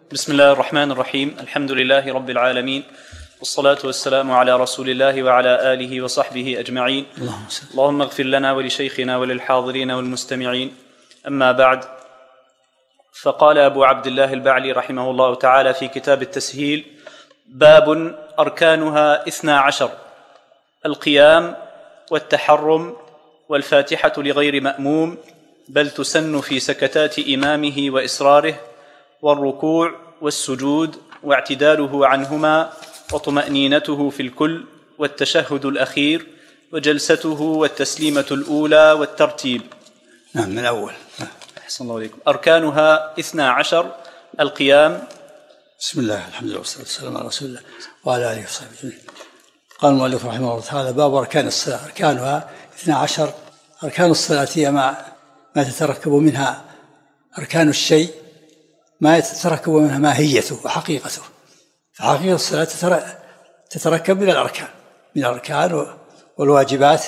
بسم الله الرحمن الرحيم. الحمد لله رب العالمين، والصلاة والسلام على رسول الله وعلى آله وصحبه أجمعين. اللهم اغفر لنا ولشيخنا وللحاضرين والمستمعين. أما بعد، فقال أبو عبد الله البعلي رحمه الله تعالى في كتاب التسهيل: باب أركانها 12: القيام والتحرم والفاتحة لغير مأموم، بل تسن في سكتات إمامه وإسراره، والركوع والسجود واعتداله عنهما، وطمأنينته في الكل، والتشهد الأخير، وجلسته والتسليمة الأولى والترتيب. نعم، من الأول. أحسن الله عليكم. أركانها 12: القيام. بسم الله، الحمد لله والصلاة والسلام على رسول الله وعلى آله وصحبه أجمعين. قال المؤلف رحمه الله تعالى: باب أركان الصلاة. أركانها 12. أركان الصلاة هي ما تتركب منها أركان الشيء، ما يتركب منها ماهيته وحقيقته. فحقيقة الصلاة تتركب من الأركان والواجبات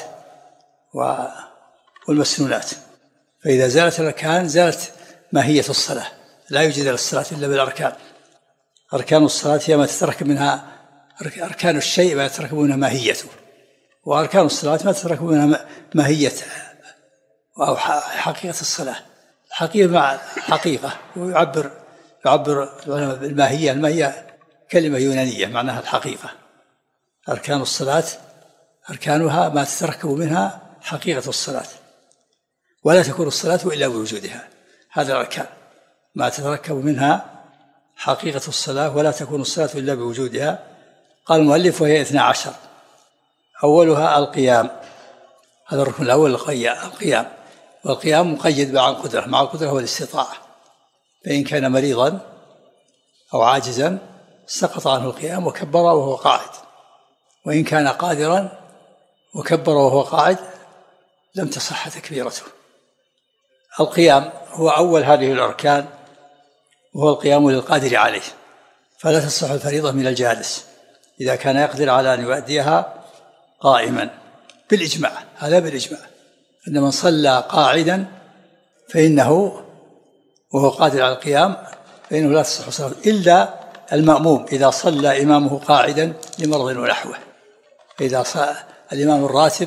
والمسنونات. فإذا زالت الأركان زالت ماهية الصلاة، لا يوجد للصلاة إلا بالأركان. أركان الصلاة هي ما تتركب منها أركان الشيء، ما يتركب منها ماهيته، وأركان الصلاة ما تتركب منها ماهية أو حقيقة الصلاة. الحقيقة مع الحقيقة، ويعبر العلماء بالماهية. الماهية كلمة يونانية معناها الحقيقة. أركان الصلاة أركانها ما تتركب منها حقيقة الصلاة، ولا تكون الصلاة إلا بوجودها. هذا الأركان ما تتركب منها حقيقة الصلاة، ولا تكون الصلاة إلا بوجودها. قال المؤلف: وهي 12. أولها القيام، هذا الركن الأول. القيام، والقيام مقيد مع القدرة. مع القدرة هو الاستطاعة، فإن كان مريضا أو عاجزا سقط عنه القيام وكبر وهو قاعد، وإن كان قادرا وكبر وهو قاعد لم تصح تكبيرته. القيام هو أول هذه الأركان، وهو القيام للقادر عليه، فلا تصح الفريضة من الجالس إذا كان يقدر على أن يؤديها قائما بالإجماع. هذا بالإجماع أن من صلى قاعدا فإنه وهو قادر على القيام فإنه لا تصح صلاته، إلا المأموم إذا صلى إمامه قاعدا لمرض ونحوه. إذا صلى الإمام الراتب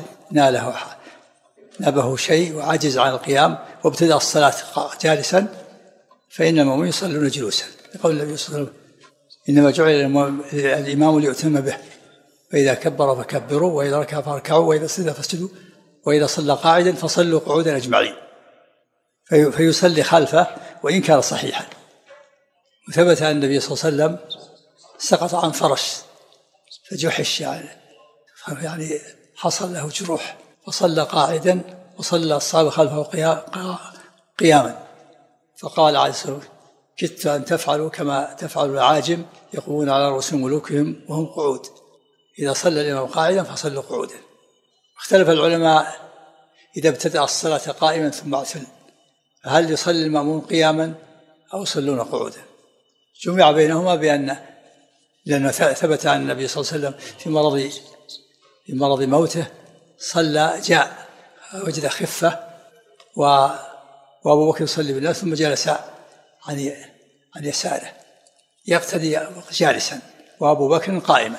نبه شيء وعجز عن القيام وابتدأ الصلاة جالسا، فإن المأمومين يصلون جلوسا، يقول النبي صلى الله عليه وسلم: إنما جعل الإمام ليؤتم به، فإذا كبر فكبروا، وإذا ركع فاركعوا، وإذا سجد فاسجدوا، وإذا صلى قاعدا فصلوا قعودا أجمعين. فيصلي خلفه وإن كان صحيحا. وثبت أن النبي صلى الله عليه وسلم سقط عن فرش فجحش، يعني حصل له جروح، فصلى قاعدا وصلى الصحابة خلفه قياما. فقال عليه الصلاة والسلام: كدت أن تفعلوا كما تفعل العاجم يقومون على رؤوس ملوكهم وهم قعود، إذا صلى الإمام قاعدا فصلوا قعودا. اختلف العلماء إذا ابتدأ الصلاة قائما ثم اعتدل، هل يصلي المأمون قياما أو يصلون قعودا؟ جمع بينهما لأنه ثبت عن النبي صلى الله عليه وسلم في مرض موته صلى، جاء وجد خفة وأبو بكر يصلي بالناس ثم جلس عن يساره يقتدي جالسا وأبو بكر قائما،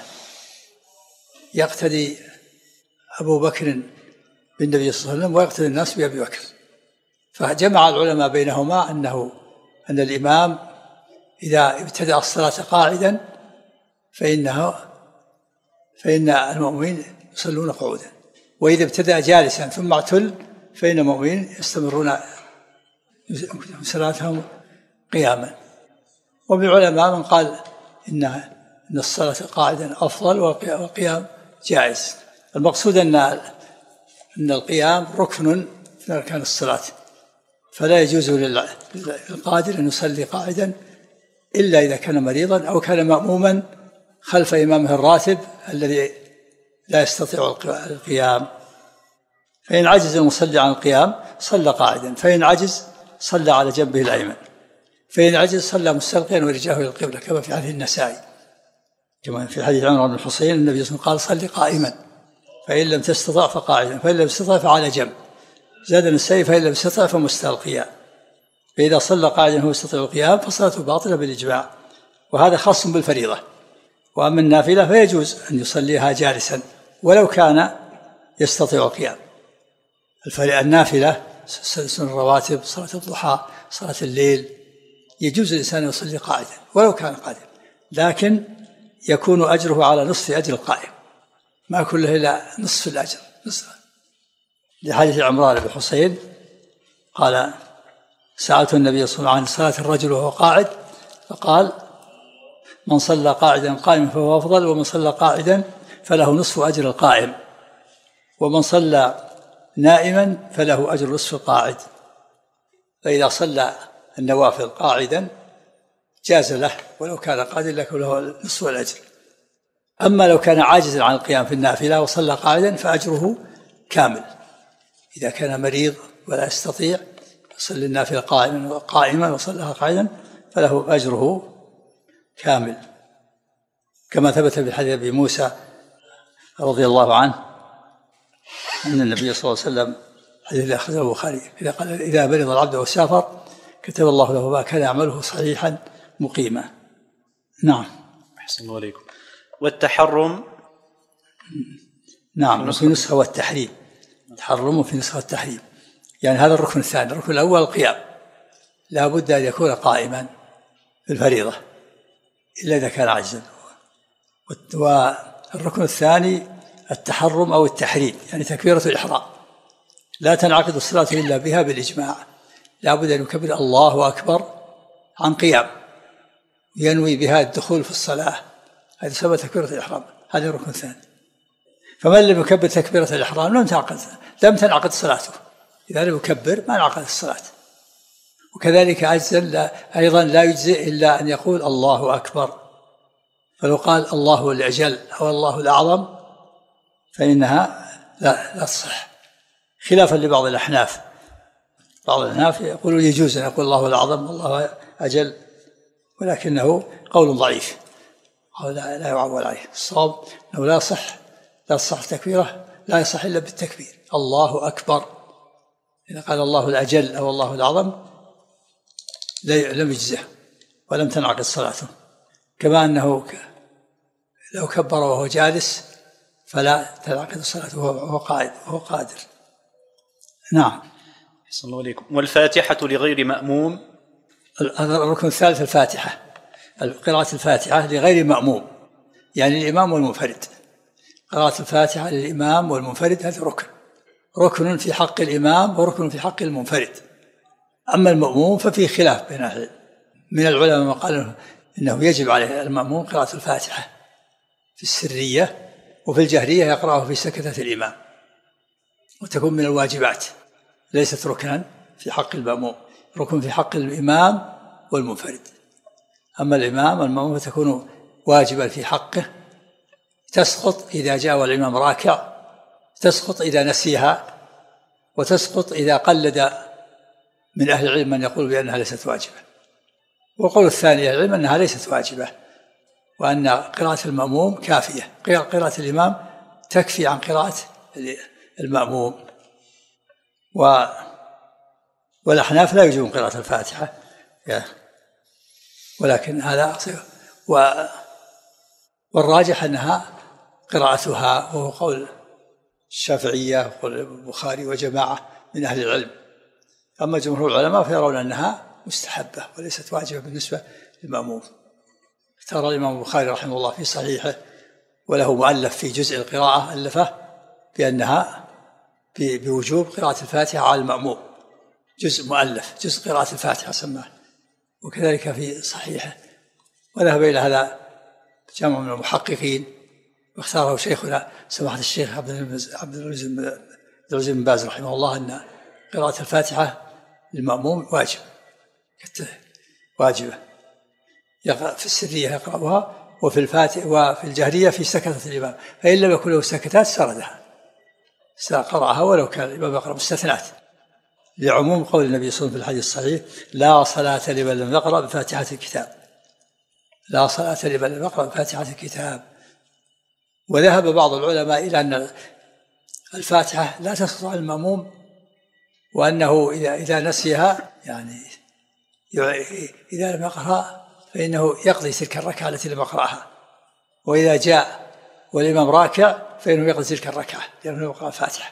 يقتدي أبو بكر بالنبي صلى الله عليه وسلم ويقتدي الناس بأبي بكر. فجمع العلماء بينهما أن الإمام إذا ابتدأ الصلاة قاعدا فإن المؤمنين يصلون قعودا، وإذا ابتدأ جالسا ثم اعتل فإن المؤمنين يستمرون صلاتهم قياما. وبالعلماء من قال إن الصلاة قاعدا أفضل والقيام جائز. المقصود أن القيام ركن من أركان الصلاة، فلا يجوز للقادر أن يصلي قاعدا إلا إذا كان مريضا أو كان مأموما خلف إمامه الراتب الذي لا يستطيع القيام. فإن عجز المصلي عن القيام صلى قاعدا، فإن عجز صلى على جنبه الأيمن، فإن عجز صلى مستلقيا ورجاه إلى القبلة، كما في حديث النسائي، كما في حديث عمرو بن الحصين النبي صلى الله عليه وسلم قال: صلي قائما، فإن لم تستطع فقاعدا، فإن لم تستطع فعلى جنب. زاد النسائي: فإن لم يستطع فمستلقيا. فإذا صلى قاعدا هو يستطيع القيام فصلاته باطلة بالإجماع. وهذا خاص بالفريضة. وأما النافلة فيجوز أن يصليها جالسا ولو كان يستطيع القيام. النافلة سنن الرواتب، صلاة الضحى، صلاة الليل، يجوز الإنسان أن يصلي قاعدا ولو كان قادم، لكن يكون أجره على نصف أجر القائم، ما كله إلا نصف الأجر، لحديث عمران بن حسين قال: سألت النبي صلى الله عليه وسلم عن صلاة الرجل وهو قاعد، فقال: من صلى قاعدا قائما فهو أفضل، ومن صلى قاعدا فله نصف أجر القائم، ومن صلى نائما فله أجر نصف القاعد. فإذا صلى النوافل قاعدا جاز له ولو كان قاعدا، لكن له نصف الأجر. أما لو كان عاجزا عن القيام في النافلة وصلى قاعدا فأجره كامل. إذا كان مريض ولا يستطيع يصلي النافلة قائما وصلىها قاعدا فله أجره كامل، كما ثبت في حديث أبي موسى رضي الله عنه أن النبي صلى الله عليه وسلم، حديث أخرجه البخاري، إذا قال: إذا مرض العبد وسافر كتب الله له ما كان يعمله صحيحا مقيما. نعم. أحسن الله عليكم. والتحرم؟ نعم، في نسخة والتحريم. تحرم في نسخة التحريم، يعني هذا الركن الثاني. الركن الأول القيام، لا بد أن يكون قائما في الفريضة إلا إذا كان عاجزا. والركن الثاني التحرم أو التحريم، يعني تكبيرة الإحرام، لا تنعقد الصلاة إلا بها بالإجماع، لا بد أن يكبر الله أكبر عن قيام ينوي بها الدخول في الصلاة، هذا سبب تكبيرة الإحرام، هذا الركن الثاني. فمن لم يكبر تكبيرة الإحرام لم تنعقد صلاته، إذا لم يكبر ما انعقد الصلاة. وكذلك عجزا أيضا لا يجزئ إلا أن يقول الله أكبر، فلو قال الله الأجل أو الله الأعظم فإنها لا تصح، خلافا لبعض الأحناف. بعض الأحناف يقولون يجوز أن يقول الله الأعظم والله أجل، ولكنه قول ضعيف، لا يعول عليه. الصواب أنه لا يصح تكبيره، لا يصح إلا بالتكبير الله أكبر. إذا قال الله الأجل أو الله الأعظم لم يجزه ولم تنعقد صلاته. كما أنه لو كبر وهو جالس فلا تنعقد صلاته وهو قاعد وهو قادر. نعم. أحسن الله عليكم. والفاتحة لغير مأموم؟ الركن الثالث الفاتحة، قراءة الفاتحة لغير مأموم، يعني الإمام والمنفرد. قراءة الفاتحة للإمام والمنفرد هذا ركن في حق الإمام وركن في حق المنفرد. أما المأموم ففيه خلاف بين أهل من العلماء من قالوا إنه يجب عليه المأموم قراءة الفاتحة في السرية، وفي الجهرية يقرأه في سكتة الإمام، وتكون من الواجبات ليست ركنا في حق المأموم، ركن في حق الإمام والمنفرد. أما الإمام والمأموم فتكون واجبا في حقه، تسقط إذا جاء الإمام راكع، تسقط إذا نسيها، وتسقط إذا قلد من أهل العلم من يقول بأنها ليست واجبة. وقول الثاني العلم أنها ليست واجبة، وأن قراءة المأموم كافية، قراءة الإمام تكفي عن قراءة المأموم. والأحناف لا يجوز قراءة الفاتحة، ولكن هذا والراجح أنها قراءتها، وهو قول الشافعية وقول البخاري وجماعة من أهل العلم. أما جمهور العلماء فيرون أنها مستحبة وليست واجبة بالنسبة للمأموم. اختار الإمام البخاري رحمه الله في صحيحه، وله مؤلف في جزء القراءة ألفه بأنها بوجوب قراءة الفاتحة على المأموم، جزء مؤلف، جزء قراءة الفاتحة سماه، وكذلك في صحيحه. وذهب إلى هذا جمع من المحققين، واختاره شيخنا سماحة الشيخ عبد العزيز بن باز رحمه الله أن قراءة الفاتحة للمأموم واجبة، في السرية يقرأها، وفي الفاتحة وفي الجهرية في سكتة الإمام، فإن لم يكن له سكتات سردها، قرأها ولو كان الإمام يقرأ مستثنات، لعموم قول النبي صلى الله عليه وسلم في الحديث الصحيح: لا صلاة لمن لم يقرأ بفاتحة الكتاب، لا صلاة لمن لم يقرأ بفاتحة الكتاب. وذهب بعض العلماء إلى أن الفاتحة لا تسقط على المأموم، وأنه إذا نسيها، يعني إذا لم يقرأ فإنه يقضي تلك الركعة التي لم يقرأها، وإذا جاء والإمام راكع فإنه يقضي تلك الركعة لأنه يقرأ الفاتحة.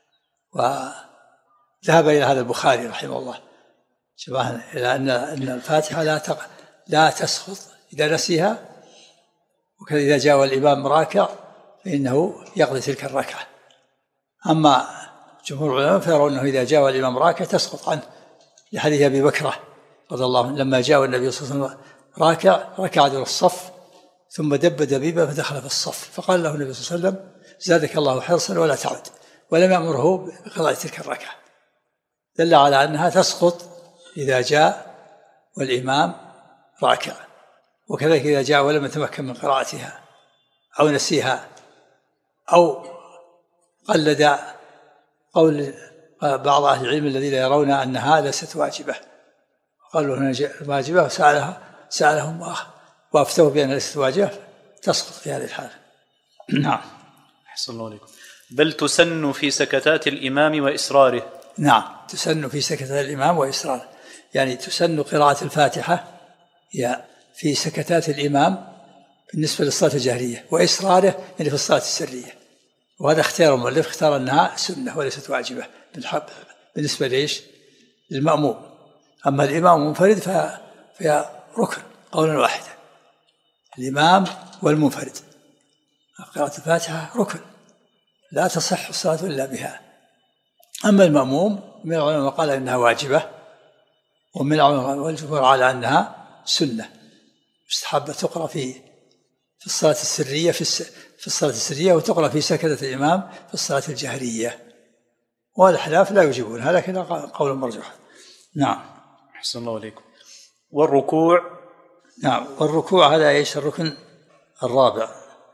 وذهب إلى هذا البخاري رحمه الله شبهنا إلى أن الفاتحة لا تسقط إذا نسيها، وكذا إذا جاء الإمام راكع فإنه يقضي تلك الركعة. أما جمهور العلماء فيرون أنه إذا جاء الإمام راكع تسقط عنه، لحديث أبي بكرة رضي الله عنه لما جاء النبي صلى الله عليه وسلم راكع ركع دون الصف ثم دب دبيبة فدخل في الصف، فقال له النبي صلى الله عليه وسلم زادك الله حرصا ولا تعد، ولم يأمره بقضاء تلك الركعة، دل على أنها تسقط إذا جاء والإمام راكع. وكذلك إذا جاء ولم يتمكن من قراءتها أو نسيها أو قلد قول بعض أهل العلم الذين يرون أنها ليست واجبة، قالوا هنا واجبة وسألهم وافتوا بأنها ليست واجبة، تسقط في هذه الحالة. نعم. أحسن الله عليكم. بل تسن في سكتات الإمام وإسراره. نعم، تسن في سكتات الإمام وإسراره، يعني تسن قراءة الفاتحة في سكتات الإمام بالنسبة للصلاة الجهرية، وإسراره يعني في الصلاة السرية. وهذا اختيار المؤلف، اختار أنها سنة وليست واجبة بالنسبة ليش؟ للمأموم. أما الإمام المنفرد فهي ركن قولا واحدا، الإمام والمنفرد قراءة الفاتحة ركن لا تصح الصلاة إلا بها. أما المأموم من العلماء قال إنها واجبة، ومن العلماء والجمهور على أنها سنة مستحبة تقرأ في الصلاة السرية في الصلاة السرية، وتقرأ في سكتة الإمام في الصلاة الجهرية. والأحناف لا يجيبونها، لكن قول مرجوح. نعم. أحسن الله عليكم. والركوع. نعم، والركوع هذا ايش؟ الركن الرابع.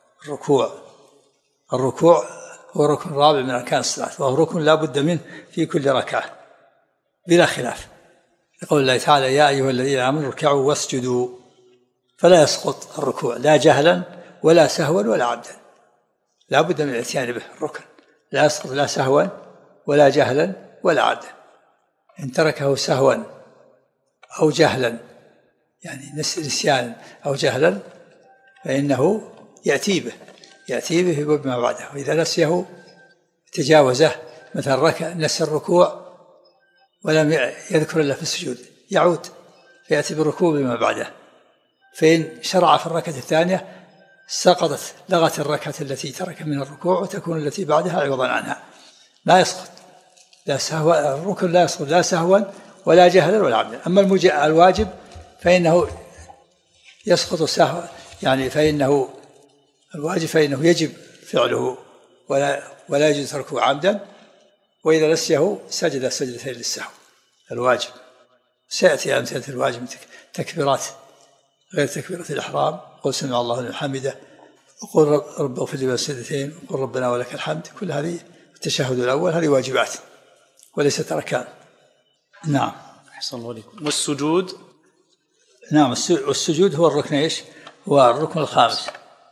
الركوع هو ركن رابع من أركان الصلاة، وهو ركن لا بد منه في كل ركعة بلا خلاف، يقول الله تعالى يا أيها الذين آمنوا اركعوا واسجدوا، فلا يسقط الركوع لا جهلا ولا سهوا ولا عبدا، لا بد من الاتيان به. الركن لا يسقط لا سهوا ولا جهلا ولا عبدا. إن تركه سهوا أو جهلا، يعني نسيانا أو جهلا، فإنه يأتي به بما بعده. وإذا نسيه تجاوزه، مثلا نسي الركوع ولم يذكر إلا في السجود، يعود فيأتي بالركوع بما بعده. فإن شرع في الركعة الثانية لغت الركعة التي ترك من الركوع، وتكون التي بعدها عوضا عنها. لا يسقط لا سهوا، الركن لا يسقط لا سهوا ولا جهلا ولا عمدا. أما الواجب فإنه يسقط سهوا، يعني فإنه الواجب فإنه يجب فعله ولا يجوز تركه عمدا، وإذا نسيه سجد سجدتين للسهو الواجب. سيأتي أمثلة الواجب تكبيرات غير تكبيرة الإحرام، قل سمع الله لمن حمده، وقل رب اغفر لي سجدتين، وقل ربنا ولك الحمد. كل هذه التشهد الأول هذه واجبات وليست أركان. نعم. أحسن الله عليكم. والسجود. نعم، والسجود هو الركن ايش؟ هو الركن الخامس.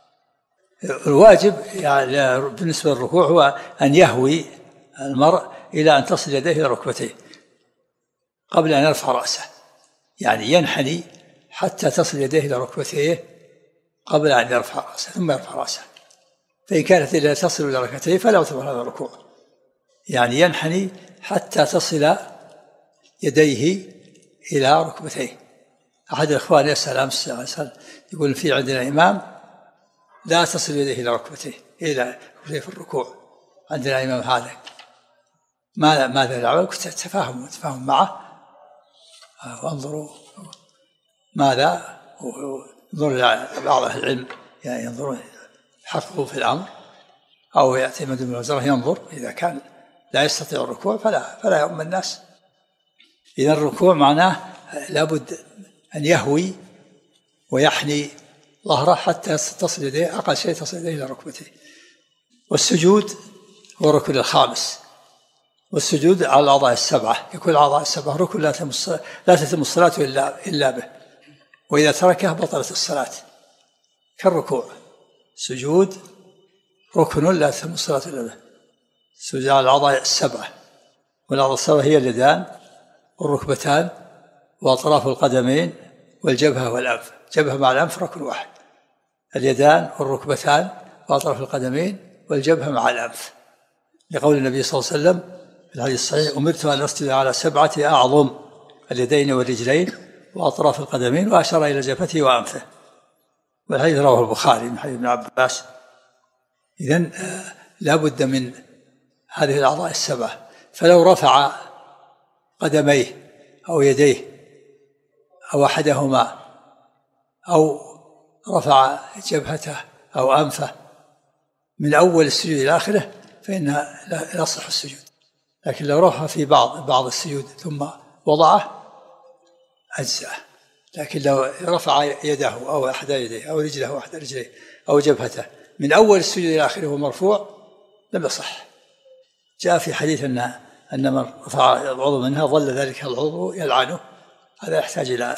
الواجب يعني بالنسبة للركوع هو أن يهوي المرء إلى أن تصل يديه إلى ركبتيه قبل أن يرفع رأسه، يعني ينحني حتى تصل يديه إلى ركبتيه قبل أن يرفع رأسه ثم يرفع رأسه. فإن كانت لا تصل إلى ركبتيه فلا يعتبر هذا الركوع، يعني ينحني حتى تصل يديه إلى ركبتيه. أحد الإخوان يسأل أمس يقول في عندنا إمام لا تصل يديه إلى ركبتيه في الركوع، عندنا إمام هذا ماذا العمل؟ كنت تفاهم معه، وانظروا ماذا، انظروا إلى بعض أهل العلم يعني ينظرون يحققوا في الأمر، أو يعتمد من الوزارة ينظر إذا كان لا يستطيع الركوع فلا يؤم الناس. إذا الركوع معناه لابد أن يهوي ويحني ظهره حتى تصل يديه، أقل شيء تصل يديه إلى ركبتيه. والسجود هو الركن الخامس، والسجود على الأعضاء السبعة، يكون الأعضاء السبعة ركن لا تتم الصلاة إلا به، وإذا تركه بطلت الصلاة كالركوع. سجود ركن لا تتم الصلاة إلا به، سجود على الأعضاء السبعة، والأعضاء السبعة هي اليدان والركبتان وأطراف القدمين والجبهة والأنف، جبهة مع الأنف ركن واحد، اليدان والركبتان وأطراف القدمين والجبهة مع الأنف، لقول النبي صلى الله عليه وسلم في الحديث الصحيح: أمرت أن أسجد على 7 أعظم، اليدين والرجلين وأطراف القدمين، وأشار إلى جبهته وأنفه. والحديث رواه البخاري من حديث ابن عباس. إذن لا بد من هذه الأعضاء 7، فلو رفع قدميه أو يديه أو أحدهما أو رفع جبهته أو أنفه من أول السجود إلى آخره فإنها لا يصح السجود. لكن لو رفع في بعض السجود ثم وضعه أجزأه. لكن لو رفع يده أو أحد يديه أو رجله أو أحد رجليه أو جبهته من أول السجود إلى آخره وهو مرفوع لم يصح. جاء في حديث أن من رفع العضو منها ظل ذلك العضو يلعنه. هذا يحتاج إلى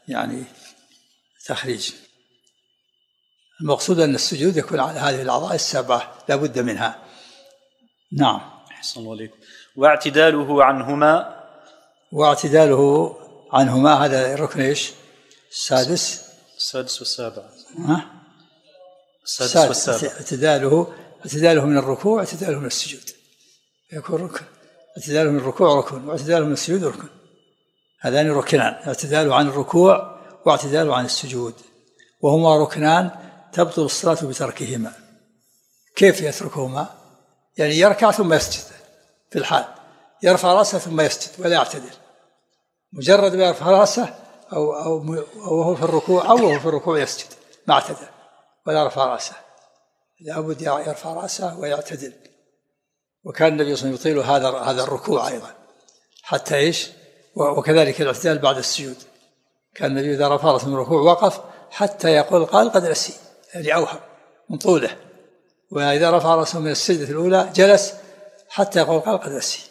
تخريج. المقصود أن السجود يكون على هذه الأعضاء 7 لا بد منها. نعم. أحسن الله عليكم. واعتداله عنهما هذا الركن إيش؟ السادس والسابع. اعتداله من الركوع، اعتداله من السجود يكون ركن. اعتداله من الركوع ركن، واعتداله من السجود ركن. هذان ركنان: اعتداله عن الركوع واعتداله عن السجود، وهما ركنان تبطل الصلاة بتركهما. كيف يتركهما؟ يعني يركع ثم يسجد في الحال، يرفع رأسه ثم يسجد ولا يعتدل. مجرد ما يرفع رأسه أو وهو في الركوع أو وهو في الركوع يسجد ما اعتدل ولا رفع رأسه، لابد يرفع رأسه ويعتدل. وكان النبي صلى الله عليه وسلم يطيل هذا الركوع أيضا حتى إيش؟ وكذلك الاعتدال بعد السجود. كان النبي إذا رفع رأسه من الركوع وقف حتى يقول قال قد نسي، يعني أوهم من طوله. وإذا رفع رأسه من السجدة الأولى جلس حتى يقول قال قد نسي.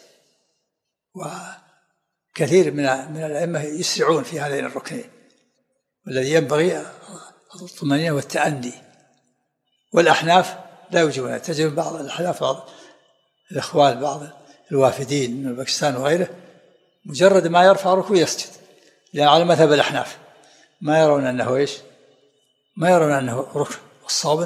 وكثير من الأئمة يسرعون في هذين الركنين، والذي ينبغي الطمأنينة والتأني. والأحناف لا يوجبونها. تجد بعض الأحناف، بعض الإخوان، بعض الوافدين من باكستان وغيره، مجرد ما يرفع ركوع يسجد، لأن على مذهب الأحناف ما يرون أنه إيش؟ ما يرون أنه ركن. الصواب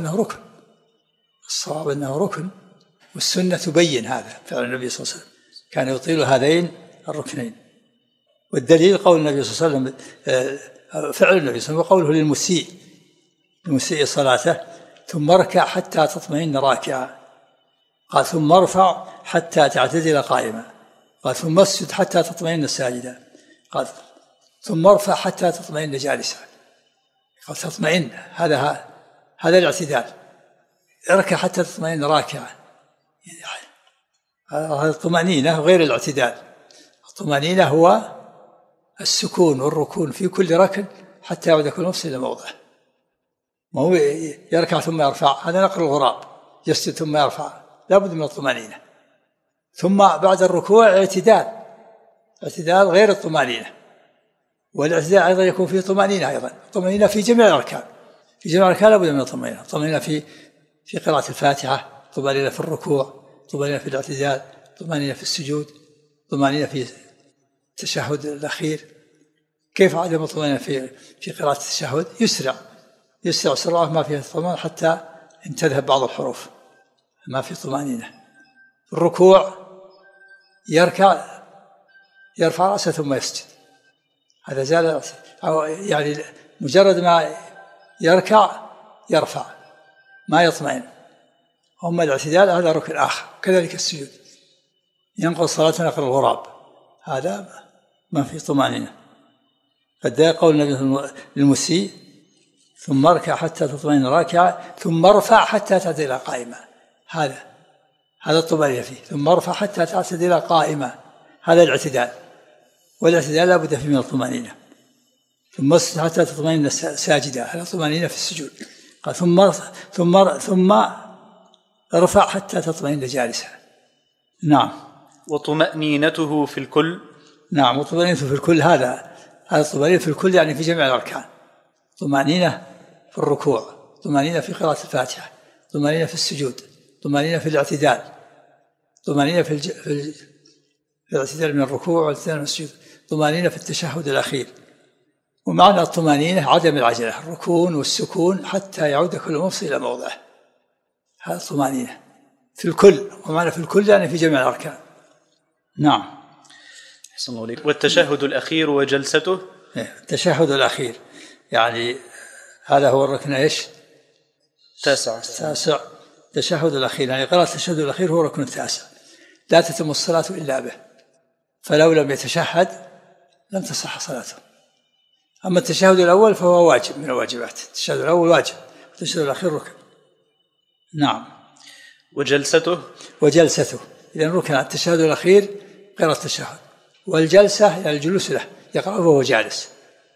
أنه ركن، والسنة تبين هذا. فعل النبي صلى الله عليه وسلم كان يطيل هذين الركنين. والدليل قول النبي صلى الله عليه وسلم، فعل النبي صلى الله عليه وسلم وقوله للمسيء صلاته: ثم اركع حتى تطمئن راكعا. قال: ثم ارفع حتى تعتدل قائما. قال: ثم اسجد حتى تطمئن ساجدا. قال: ثم ارفع حتى تطمئن جالسا. قال: تطمئن، هذا الاعتدال. اركع حتى تطمئن راكعا، هذا الطمأنينة غير الاعتدال. الطمأنينة هو السكون والركون في كل ركن حتى يعود كل نفس إلى موضعه. ما هو يركع ثم يرفع، هذا نقر الغراب. يسجد ثم يرفع، لا بد من الطمأنينة. ثم بعد الركوع اعتدال غير الطمأنينة. والاعتدال أيضا يكون فيه طمأنينة أيضا. الطمأنينة في جميع الأركان، لا بد من الطمأنينة. الطمأنينة في قراءة الفاتحة، طمأنينة في الركوع، طمأنينة في الاعتدال، طمأنينة في السجود، طمأنينة في التشهد الأخير. كيف عدم الطمأنينة في قراءة التشهد؟ يسرع سرعة ما فيها طمأنينة حتى إن تذهب بعض الحروف، ما في طمأنينة. الركوع يرفع رأسه ثم يسجد، هذا زال، يعني مجرد ما يركع يرفع ما يطمئن. أما الاعتدال هذا ركن آخر. كذلك السجود ينقض صلاة نقر الغراب، هذا ما في طمأنينة. قد قول النبي للمسيء: ثم اركع حتى تطمئن راكعا، ثم ارفع حتى تعتدل قائما. هذا الطمأنينة فيه. ثم ارفع حتى تعتدل قائما، هذا الاعتدال. والاعتدال لا بد فيه من الطمأنينة. ثم اسجد حتى تطمئن ساجدا، هذا الطمأنينة في السجود. قال: ثم ارفع حتى تطمئن جالسا. نعم. وطمأنينته في الكل. نعم، وطمأنينته في الكل، هذا الطمأنينة في الكل يعني في جميع الأركان. طمأنينة في الركوع، طمأنينة في قراءة الفاتحة، طمأنينة في السجود، طمأنينة في الاعتدال، طمأنينة في الاعتدال من الركوع والاعتدال من السجود، طمأنينة في التشهد الأخير، ومعنى الطمأنينة عدم العجلة، الركون والسكون حتى يعود كل مفصل إلى موضعه، هذا الطمأنينة في الكل، ومعنى في الكل يعني في جميع الأركان. نعم. أحسن الله عليك. والتشهد الأخير وجلسته؟ التشهد الأخير يعني هذا هو الركن إيش؟ تاسع. التشهد الأخير يعني قراءة التشهد الأخير هو الركن التاسع، لا تتم الصلاة إلا به، فلو لم يتشهد لم تصح صلاته. أما التشهد الأول فهو واجب من الواجبات، التشهد الأول واجب، التشهد الأخير ركن. نعم. وجلسته إذن ركن التشهد الأخير قراءة التشهد، والجلسة يعني الجلوس له، يقرأ وهو جالس،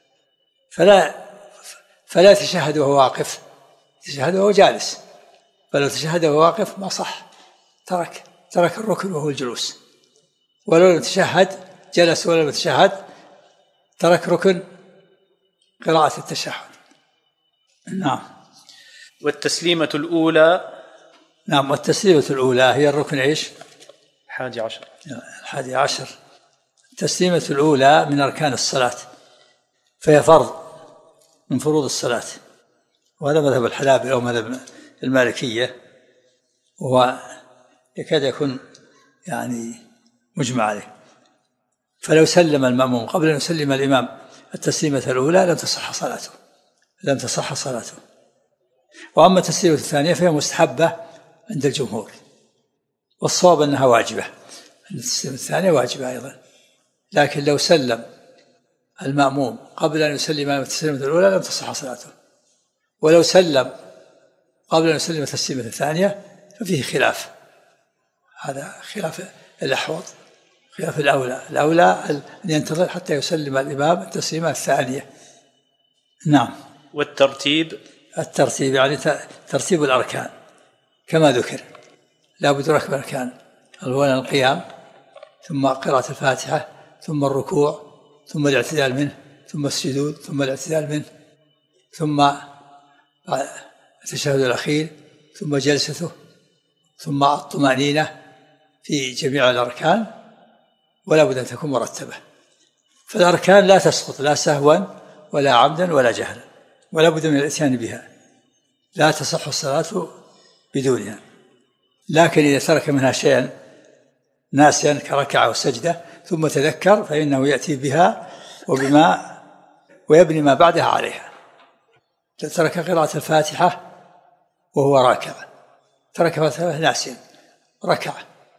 فلا يتشهد وهو واقف، يتشهد وهو جالس، فلو تشهد وهو واقف ما صح، ترك الركن وهو الجلوس، ولو لم يتشهد جلس، ولو لم يتشهد ترك ركن قراءة التشهد. نعم. والتسليمة الأولى؟ نعم، والتسليمة الأولى هي الركن إيش؟ 11. التسليمة الأولى من أركان الصلاة، فهي فرض من فروض الصلاة، وهذا مذهب الحنابلة أو مذهب المالكية، وهو يكاد يكون يعني مجمع عليه. فلو سلم المأموم قبل أن يسلم الإمام التسليمة الأولى لم تصح صلاته. وأما التسليمة الثانية فهي مستحبة عند الجمهور، والصواب أنها واجبة، التسليمة الثانية واجبة أيضا، لكن لو سلم المأموم قبل أن يسلم التسليمة الأولى لم تصح صلاته، ولو سلم قبل أن يسلم التسليمة الثانية ففيه خلاف، هذا خلاف الأحوط، خلاف الأولى أن ينتظر حتى يسلم الإمام التسليمة الثانية. نعم. والترتيب يعني ترتيب الأركان كما ذكر، لا بد ركب الأركان، أولا القيام، ثم قراءة الفاتحة، ثم الركوع، ثم الاعتدال منه، ثم السجود، ثم الاعتدال منه، ثم التشهد الأخير، ثم جلسته، ثم الطمأنينة في جميع الأركان، ولا بد أن تكون مرتبة. فالأركان لا تسقط لا سهوا ولا عمدا ولا جهلا، ولا بد من الاتيان بها، لا تصح الصلاة بدونها. لكن إذا ترك منها شيئا ناسيا كركعة وسجدة ثم تذكر فإنه يأتي بها ويبني ما بعدها عليها. ترك قراءة الفاتحة وهو راكع، ترك الفاتحة ناسيا، ركع،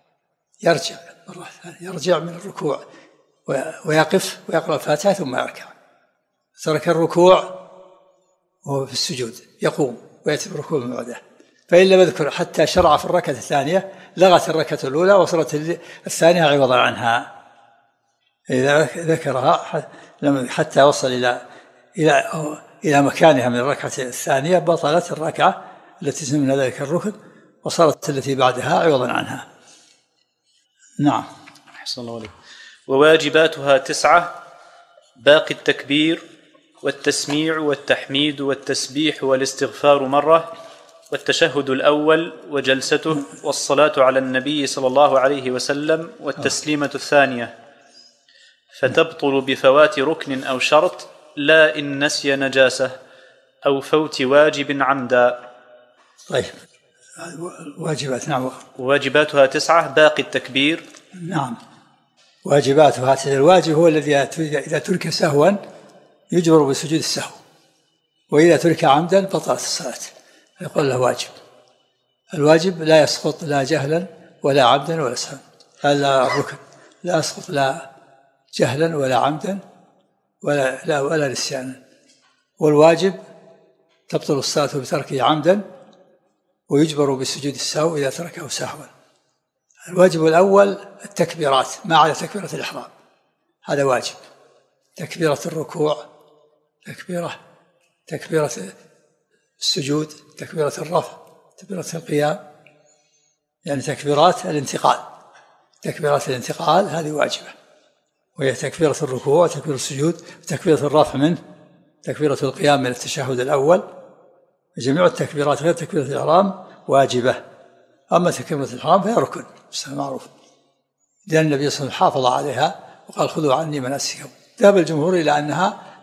يرجع من الركوع ويقف ويقرأ الفاتحة ثم يركع. ترك الركوع وهو في السجود يقوم ويأتي بالركوع من بعده، فإن لم يذكر حتى شرع في الركعة الثانية لغت الركعة الأولى وصلت الثانية عوضا عنها. إذا ذكرها حتى وصل إلى مكانها من الركعة الثانية بطلت الركعة التي سمنا ذلك الركن، وصارت التي بعدها عوضا عنها. نعم. أحسن الله عليك. وواجباتها 9: باقي التكبير والتسميع والتحميد والتسبيح والاستغفار مرة، والتشهد الأول وجلسته، والصلاة على النبي صلى الله عليه وسلم، والتسليمة الثانية، فتبطل بفوات ركن أو شرط، لا إن نسي نجاسة أو فوت واجب عمدا. طيب، واجبات. نعم. واجباتها 9: باقي التكبير. نعم، واجباتها 9. الواجب هو الذي إذا ترك سهوا يجبر بسجود السهو، وإذا ترك عمدا بطلت الصلاة، يقول له واجب. الواجب لا يسقط لا جهلا ولا عمدا ولا سهوا، هذا الركن لا يسقط لا جهلا ولا عمدا ولا نسيانا. والواجب تبطل الصلاة بتركه عمدا ويجبر بسجود السهو إذا تركه سهوا. الواجب الأول التكبيرات ما عدا تكبيرة الإحرام، هذا واجب، تكبيرة الركوع، تكبيرة السجود، تكبيرة الرفع، تكبيرة القيام، يعني تكبيرات الانتقال هذه واجبة، وهي تكبيرة الركوع، تكبيرة السجود، تكبيرة الرفع منه، تكبيرة القيام من التشهد الأول. جميع التكبيرات غير تكبيرة الإحرام واجبة. أما تكبيرة الإحرام فهي ركن معروف، لأن النبي صلى الله عليه وسلم حافظ عليها وقال خذوا عني مناسككم. ذهب الجمهور إلى أنها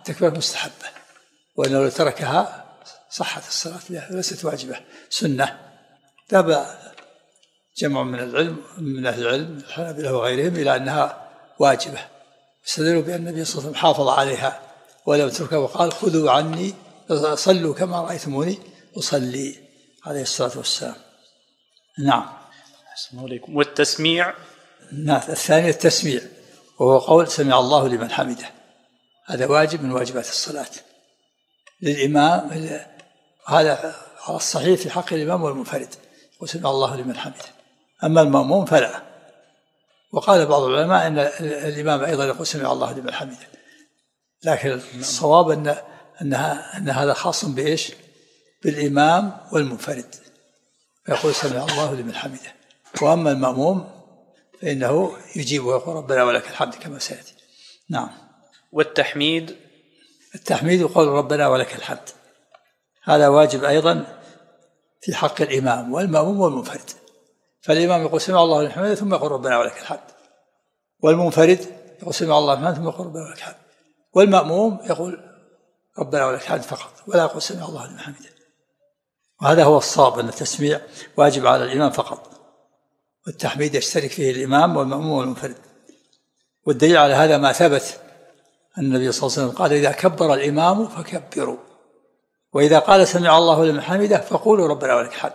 التكبيرة مستحبة، وأنه لو تركها صحت الصلاة بها وليست واجبة، سنة. ذهب جمع من أهل العلم الحنابلة وغيرهم إلى أنها واجبة، استدلوا بأن النبي صلى الله عليه وسلم حافظ عليها ولم تركها، وقال خذوا عني صلوا كما رأيتموني أصلي عليه الصلاة والسلام. نعم. أحسن عليكم. والتسميع؟ نعم. الثاني التسميع، وهو قول سمع الله لمن حمده، هذا واجب من واجبات الصلاة للإمام، هذا على الصحيح في حق الإمام والمنفرد، وسمع الله لمن حمده. أما المأموم فلا. وقال بعض العلماء أن الإمام أيضا يقول سمع الله لمن حمده، لكن الصواب أن هذا خاص بإيش؟ بالإمام والمنفرد، فيقول سمع الله لمن حمده. وأما المأموم فإنه يجيب ويقول ربنا ولك الحمد كما سيأتي. نعم. والتحميد؟ التحميد يقول ربنا ولك الحمد، هذا واجب أيضا في حق الإمام والمأموم والمنفرد. فالإمام يقول سمع الله لمن حمده ثم يقول ربنا ولك الحمد، والمنفرد يقول سمع الله لمن حمده ثم يقول ربنا ولك الحمد، والمأموم يقول ربنا ولك الحمد فقط ولا يقول سمع الله لمن حمده. وهذا هو الصواب، أن التسميع واجب على الإمام فقط، والتحميد يشترك فيه الإمام والمأموم والمنفرد. والدليل على هذا ما ثبت أن النبي صلى الله عليه وسلم قال إذا كبر الإمام فكبروا، وإذا قال سمع الله لمن حمده فقولوا ربنا ولك الحمد.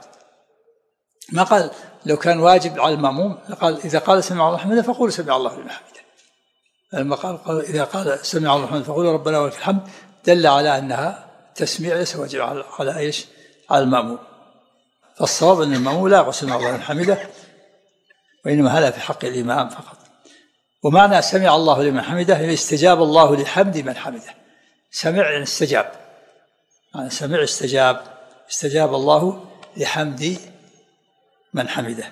ما قال لو كان واجب على المأموم قال إذا قال سمع الله لمن حمده فقولوا سمع الله لمن حمده. لما قال إذا قال سمع الله لمن حمده فقولوا ربنا ولك الحمد، دل على أنها تسميع ليس واجب على إيش؟ على المأموم. فالصواب أن المأموم لا يقول سمع الله لمن حمده، وإنما هذا في حق الإمام فقط. ومعنى سمع الله لمن حمده يعني استجاب الله لحمد من حمده. سمع يعني استجاب، يعني سمع استجاب الله لحمد من حمده،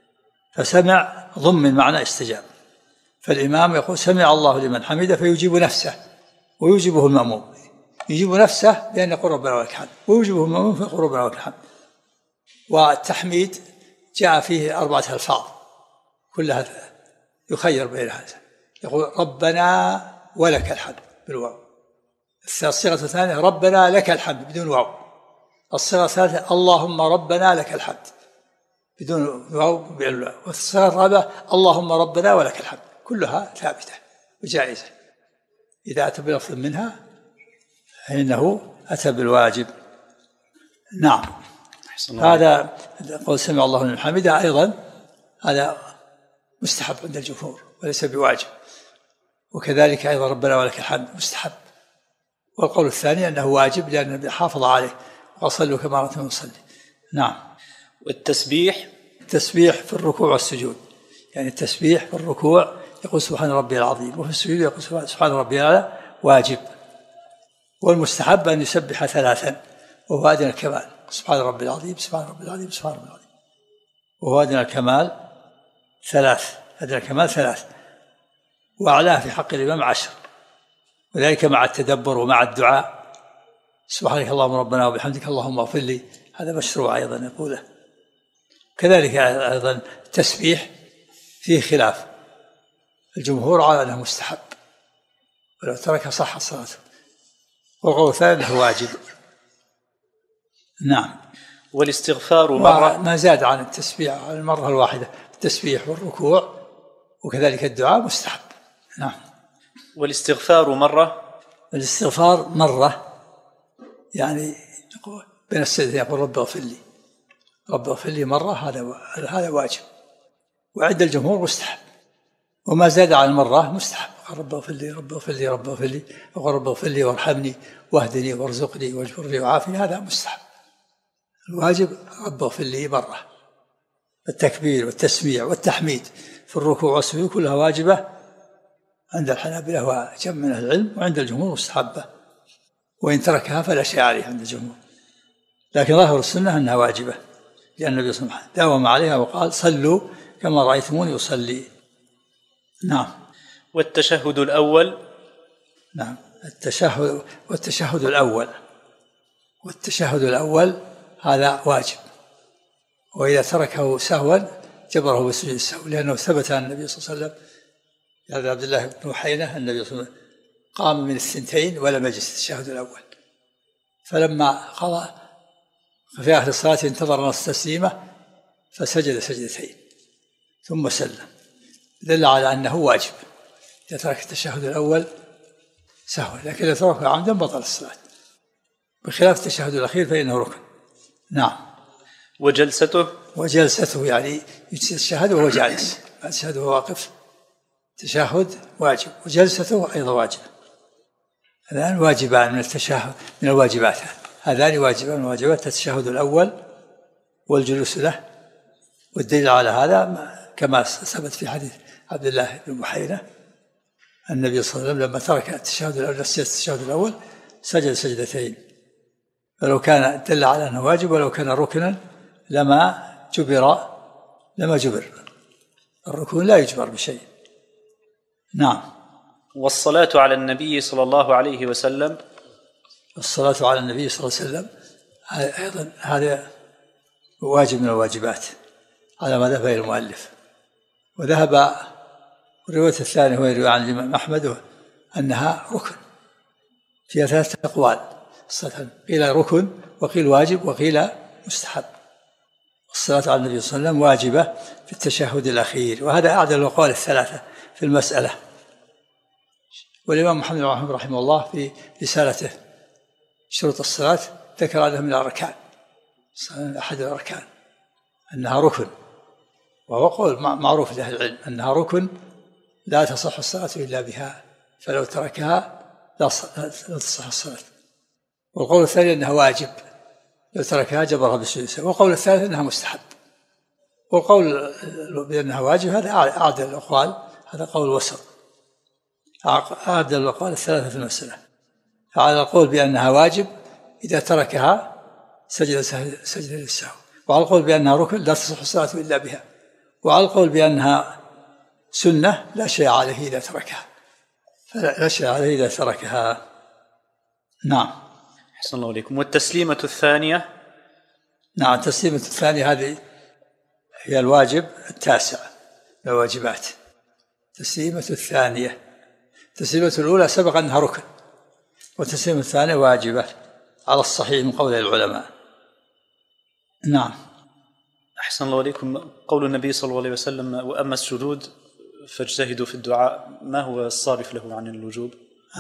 فسمع ضمن معنى استجاب. فالإمام يقول سمع الله لمن حمده فيجيب نفسه ويجيبه المأموم، يجيب نفسه بأن يقول ربنا ولك الحمد، ويجيبه المأموم فيقول ربنا ولك الحمد. والتحميد جاء فيه 4 ألفاظ كلها يخير بينها، يقول ربنا ولك الحمد بالواو، الصيغة الثانية ربنا لك الحمد بدون واو، الصيغة الثالثة اللهم ربنا لك الحمد بدون واو بالواو، والصيغة الرابعة اللهم ربنا ولك الحمد. كلها ثابتة وجائزة، إذا أتى بلفظ منها فإنه أتى بالواجب. نعم. هذا قول سمع الله لمن حمده أيضا هذا مستحب عند الجمهور وليس بواجب، وكذلك أيضا ربنا ولك الحمد مستحب. والقول الثاني أنه واجب لأن النبي حافظ عليه وصلوا كما رأيتم نصلي. نعم. والتسبيح؟ التسبيح في الركوع والسجود، يعني التسبيح في الركوع يقول سبحان ربي العظيم، وفي السجود يقول سبحان ربي الأعلى، واجب. والمستحب أن يسبح 3، وهو أدنى الكمال، سبحان ربي العظيم سبحان ربي العظيم سبحان ربي العظيم، وهو أدنى الكمال 3، أدنى الكمال 3، وأعلاه في حق الإمام 10، وذلك مع التدبر ومع الدعاء سبحانك اللهم ربنا وبحمدك اللهم اغفر لي، هذا مشروع أيضا يقوله. كذلك أيضا التسبيح فيه خلاف، الجمهور على أنه مستحب ولو ترك صح صلاته، والقول الثاني أنه واجب. نعم. والاستغفار مرة؟ ما زاد عن التسبيح على المرة الواحدة، التسبيح والركوع وكذلك الدعاء مستحب. نعم. والاستغفار مرة؟ الاستغفار مرة، يعني بين السجدتين يقول رب اغفر لي، رب اغفر لي مرة، هذا واجب، وعند الجمهور مستحب. وما زاد عن المرة مستحب، رب اغفر لي رب اغفر لي رب اغفر لي، وقال رب اغفر لي وارحمني واهدني وارزقني واجبرني وعافني، هذا مستحب. الواجب رب اغفر لي مرة. التكبير والتسميع والتحميد في الركوع والسجود كلها واجبة عند الحنابلة وجمع من أهل العلم، وعند الجمهور مستحبة، وإن تركها فلا شيء عليه عند الجمهور، لكن ظاهر السنة أنها واجبة، لأن النبي صلى الله عليه وسلم داوم عليها وقال صلوا كما رأيتموني أصلي. نعم. والتشهد الأول؟ نعم. والتشهد الأول هذا واجب، وإذا تركه سهوا جبره بسجود السهو، لأنه ثبت عن النبي صلى الله عليه وسلم هذا عبد الله بن وحينة النبي صلى الله عليه وسلم قام من الثنتين ولم يجلس التشهد الأول، فلما قضى في آخر الصلاة انتظر نصف تسليمة فسجد سجدتين ثم سلم، دل على أنه واجب إذا ترك التشهد الأول سهوا، لكن إذا تركه عمدا بطل الصلاة، بخلاف التشهد الأخير فإنه ركن. نعم. وجلسته يعني يتشهد وهو جالس، ما يتشهد وهو واقف، تشهد واجب وجلسته أيضا واجب. هذان واجبان من التشهد، من الواجبات، هذان واجبان من الواجبات، التشهد الأول والجلوس له. والدليل على هذا كما ثبت في حديث عبد الله بن بحيرة النبي صلى الله عليه وسلم لما ترك التشهد الأول التشهد الأول سجد سجدتين، فلو كان دل على أنه واجب ولو كان ركنا لما جبر، الركون لا يجبر بشيء. نعم. والصلاة على النبي صلى الله عليه وسلم، الصلاة على النبي صلى الله عليه وسلم أيضا هذا واجب من الواجبات على ما ذهب المؤلف. وذهب الرواية الثانية هو الرواية عن الإمام أحمد أنها ركن، فيها 3 أقوال، قيل ركن وقيل واجب وقيل مستحب. الصلاة على النبي صلى الله عليه وسلم واجبة في التشهد الأخير، وهذا أعدل الأقوال الثلاثة في المسألة. والإمام محمد رحمه الله في رسالته شروط الصلاة ذكر أنها من الأركان، أحد الأركان، أنها ركن، وهو قول معروف لأهل العلم أنها ركن لا تصح الصلاة إلا بها، فلو تركها لا تصح الصلاة. والقول الثاني أنها واجب، لو تركها جبرها بالسجود. والقول الثالث أنها مستحب. والقول بأنها واجب هذا أعدل الأقوال، هذا قول وسط، أعدل الأقوال الثلاثة في المسألة. فعلى القول بأنها واجب إذا تركها سجد للسهو، وعلى القول بأنها ركن لا تصح الصلاة إلا بها، وعلى القول بأنها سنة لا شيء عليه إذا تركها، فلا شيء عليه إذا تركها. نعم. أحسن الله إليكم. والتسليمة الثانية؟ نعم، التسليمة الثانية هذه هي الواجب التاسع من الواجبات. التسليمة الثانية، التسليمة الأولى سبق أنها ركن، والتسليمة الثانية واجبة على الصحيح من قول العلماء. نعم. أحسن الله إليكم. قول النبي صلى الله عليه وسلم وأما السجود فاجتهدوا في الدعاء، ما هو الصارف له عن الوجوب؟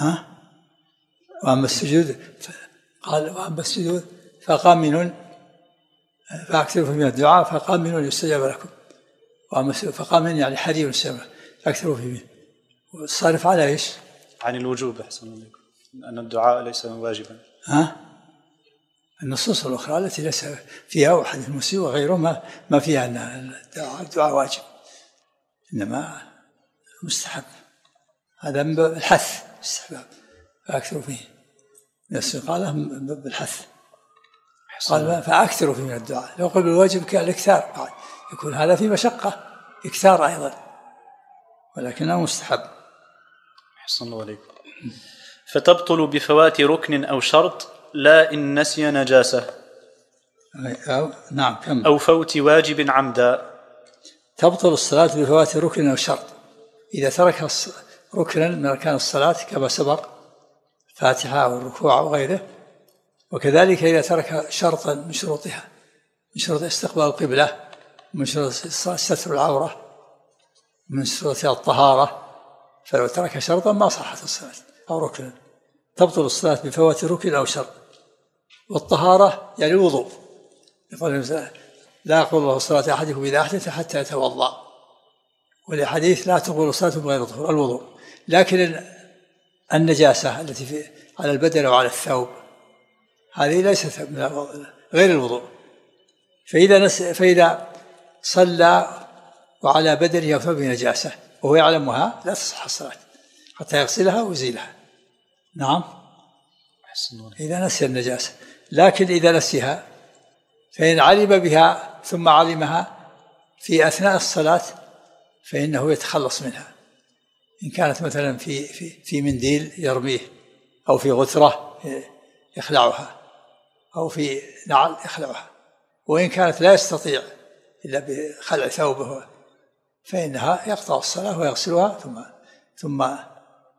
وأما السجود قال وأما السجود فقامن فأكثروا من الدعاء فقامن يستجاب لكم، وأما فقامن يعني حري يستجاب فأكثروا فيه منه. والصارف على إيش؟ عن الوجوب. أحسن الله إليكم. أن الدعاء ليس واجبا. النصوص الأخرى التي ليس فيها وحديث المسيء وغيره ما فيها أن الدعاء واجب، إنما مستحب، هذا من باب الحث، استحباب فأكثروا فيه. نفس قاله من باب الحث، قال فأكثروا فيه من الدعاء. لو قل بالواجب كان الإكثار بعد يكون هذا في مشقة، إكثار أيضا، ولكنه مستحب. أحسن الله عليكم. فتبطل بفوات ركن أو شرط لا إن نسي نجاسة. نعم. كم؟ أو فوت واجب عمدا. تبطل الصلاة بفوات ركن أو شرط إذا ترك ركنا من أركان الصلاة كما سبق، فاتحة أو الركوع أو غيره. وكذلك إذا ترك شرطا من شروطها، من شروط استقبال القبلة، من شروط ستر العورة، من شروطها الطهارة، فلو ترك شرطا ما صحت الصلاة أو ركنا. تبطل الصلاة بفوات ركن أو شرط. والطهارة يعني الوضوء، يقول لا يقبل الله صلاة أحدكم إذا أحدث حتى يتوضأ، والحديث لا تقبل صلاة بغير طهور، الوضوء. لكن النجاسة التي على البدن أو على الثوب هذه ليست غير الوضوء، فإذا صلى وعلى بدنه أو ثوبه نجاسة وهو يعلمها لا تصح الصلاة حتى يغسلها ويزيلها. نعم. إذا نسي النجاسة. لكن إذا نسيها فإن علم بها ثم علمها في أثناء الصلاة فإنه يتخلص منها، إن كانت مثلا في منديل يرميه، أو في غثرة يخلعها، أو في نعل يخلعها. وإن كانت لا يستطيع إلا بخلع ثوبه فإنها يقطع الصلاة ويغسلها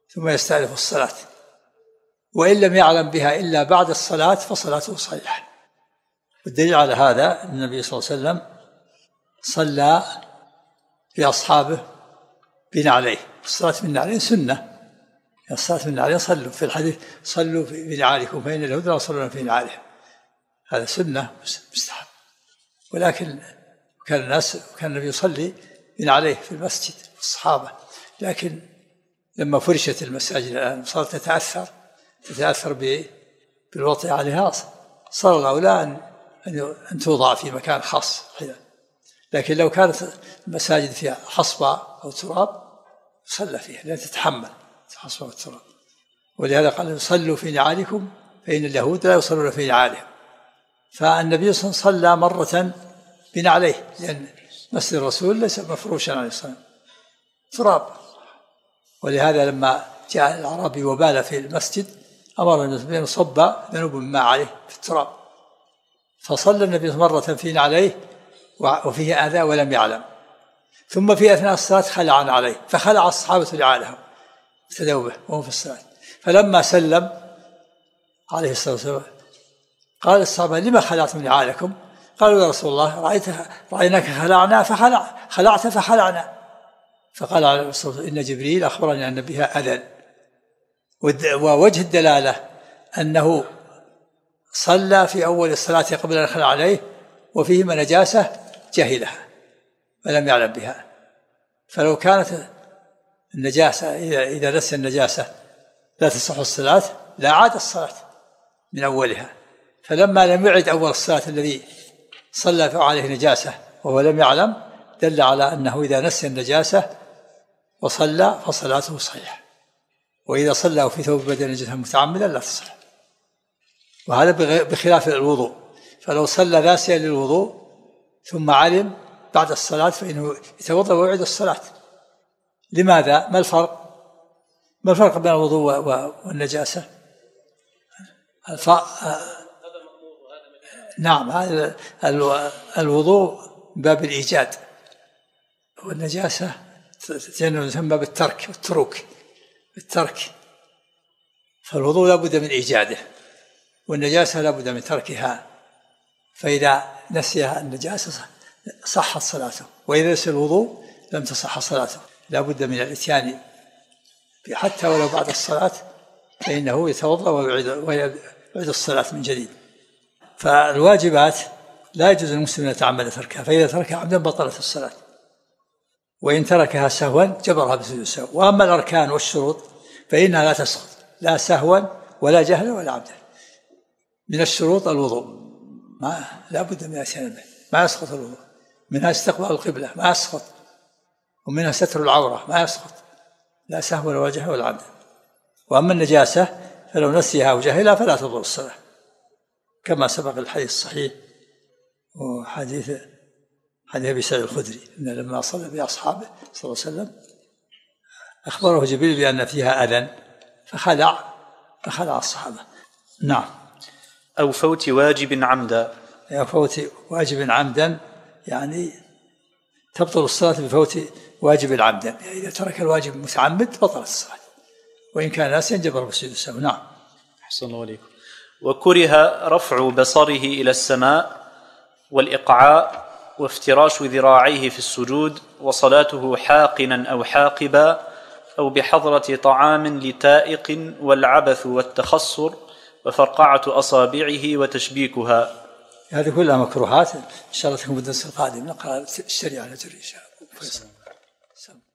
ثم يستأنف الصلاة، وإن لم يعلم بها إلا بعد الصلاة فصلاته صحيحة. والدليل على هذا أن النبي صلى الله عليه وسلم صلى بأصحابه بنعليه. الصلاة بالنعلين سنة، الصلاة بالنعلين صلوا في الحديث صلوا بنعالكم فإن اليهود لا يصلون في نعالهم، هذا سنة مستحب. ولكن كان النبي يصلي بنعليه في المسجد الصحابة، لكن لما فرشت المساجد الآن صارت تتأثر بالوطئ عليها، صار الأولى أن توضع في مكان خاص. لكن لو كانت المساجد فيها حصبة أو تراب صلى فيها لا تتحمل الحصبة والتراب. ولهذا قال صلوا في نعالكم فإن اليهود لا يصلون في نعالهم. فالنبي صلى الله عليه وسلم صلى مرة بنعليه، لأن مسجد الرسول ليس مفروشا عليه الصلاة تراب. ولهذا لما جاء الأعرابي وبال في المسجد أمر النبي أن يصب ذنوب مما عليه في التراب، فصلى النبي مرة في نعليه وفيه أذى ولم يعلم. ثم في أثناء الصلاة خلع عليه، فخلع الصحابة نعالهم ابتدوا به وهم في الصلاة. فلما سلم عليه الصلاة والسلام قال الصحابة لما خلعتم نعالكم؟ قالوا يا رسول الله رأيناك خلعت فخلعنا. فقال عليه الصلاة والسلام إن جبريل أخبرني أن بها أذى. ووجه الدلالة أنه صلى في أول الصلاة قبل أن يخلع عليه وفيهما نجاسة جهلها ولم يعلم بها. فلو كانت النجاسة إذا نسي النجاسة لا تصح الصلاة لا عاد الصلاة من أولها. فلما لم يعد أول الصلاة الذي صلى عليه نجاسة وهو لم يعلم دل على أنه إذا نسي النجاسة وصلى فصلاته صحيحة، وإذا صلى في ثوب بدن نجسة متعمدا لا تصح. وهذا بخلاف الوضوء، فلو صلى ناسيا للوضوء ثم علم بعد الصلاة فإنه يتوضأ ويعيد الصلاة. لماذا؟ ما الفرق بين الوضوء والنجاسة؟ نعم، هذا الوضوء باب الإيجاد، والنجاسة تسمى بالترك والتروك بالترك. فالوضوء لا بد من إيجاده والنجاسة لا بد من تركها. فإذا نسيها النجاسة صحت صلاته، وإذا نسي الوضوء لم تصح صلاته. لا بد من الاتيان حتى ولو بعد الصلاة فإنه يتوضأ ويعيد الصلاة من جديد. فالواجبات لا يجوز للمسلم أن يتعمد تركها، فإذا تركها عمدا بطلت الصلاة، وإن تركها سهوا جبرها بسجود السهو. وأما الأركان والشروط فإنها لا تسقط لا سهوا ولا جهلا ولا عمدا. من الشروط الوضوء لا بد من الاتيان به، ما يسقط الوضوء. منها استقبال القبلة ما يسقط، ومنها ستر العورة ما يسقط لا سهوا ولا جهلا ولا عمدا. وأما النجاسة فلو نسيها أو جهلها فلا تضر الصلاة، كما سبق الحديث الصحيح وحديث أبي سعيد الخدري أن لما صلى بأصحابه صلى الله عليه وسلم أخبره جبريل بأن فيها أذى فخلع الصحابة. نعم. أو فوت واجب عمدا. أو فوت واجب عمدا يعني تبطل الصلاة بفوت واجب عمدا، يعني إذا ترك الواجب متعمد بطلت الصلاة، وإن كان ناسيا جبر بسجود السهو. نعم. أحسن الله عليكم. وكره رفع بصره إلى السماء والإقعاء وافتراش ذراعيه في السجود، وصلاته حاقنا أو حاقبا أو بحضرة طعام لتائق، والعبث والتخصر وفرقعة أصابعه وتشبيكها. هذه كلها مكروهات. إن شاء الله تكون بالدرس القادم نقرأ الشريعة نجري إن شاء الله.